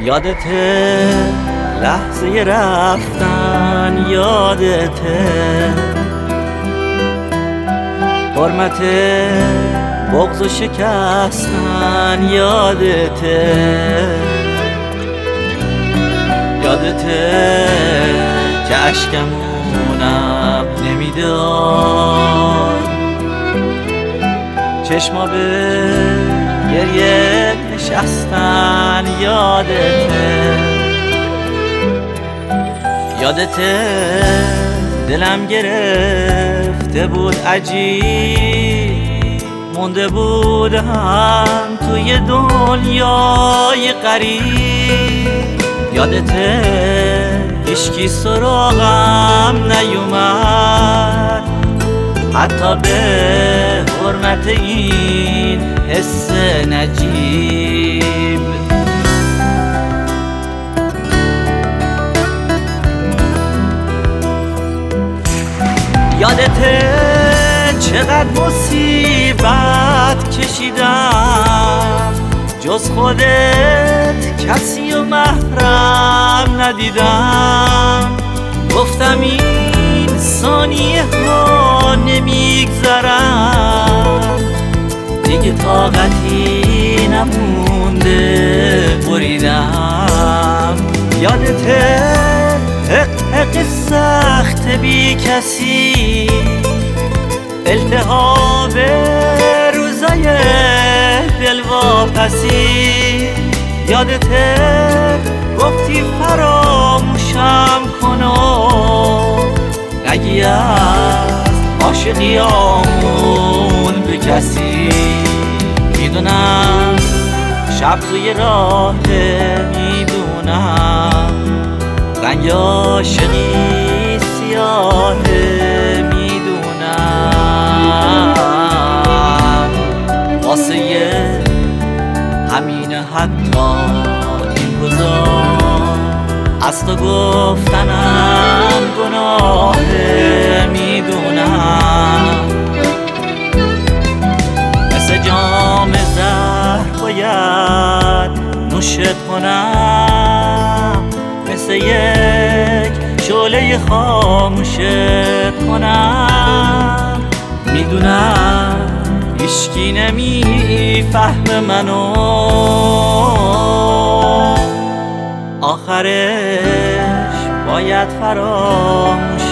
یادته لحظه رفتن، یادته حرمت بغض و شکستن، یادته که اشکمونم نمیداد، چشما به گریه نشستن، یادته دلم گرفته بود عجیب، مونده بودم توی دنیای غریب. یادته هیچکی سراغم نیومد، حتی به حرمت این حس نجیب. یادته چقدر مصیبت کشیدم، جز خودت کسی و محرم ندیدم. گفتم این ثانیه ها نمیگذرم، دیگه طاقتی نمونده بریدم. یادته حق سخت بی کسی، التهاب روزای دلواپسی. یادته گفتی فراموشم کنم، نگی از عاشقیامون به کسی. میدونم شب توی راه، میدونم رنگ عاشقی سیاهه، میدونم واسه همینه حتی این روزا از تو گفتنم گناهه. میدونم مثل جام زهر باید نوشت کنم، مثل یک شعله خاموشت کنم. میدونم هیچکی نمیفهم منو، آخرش باید فراموش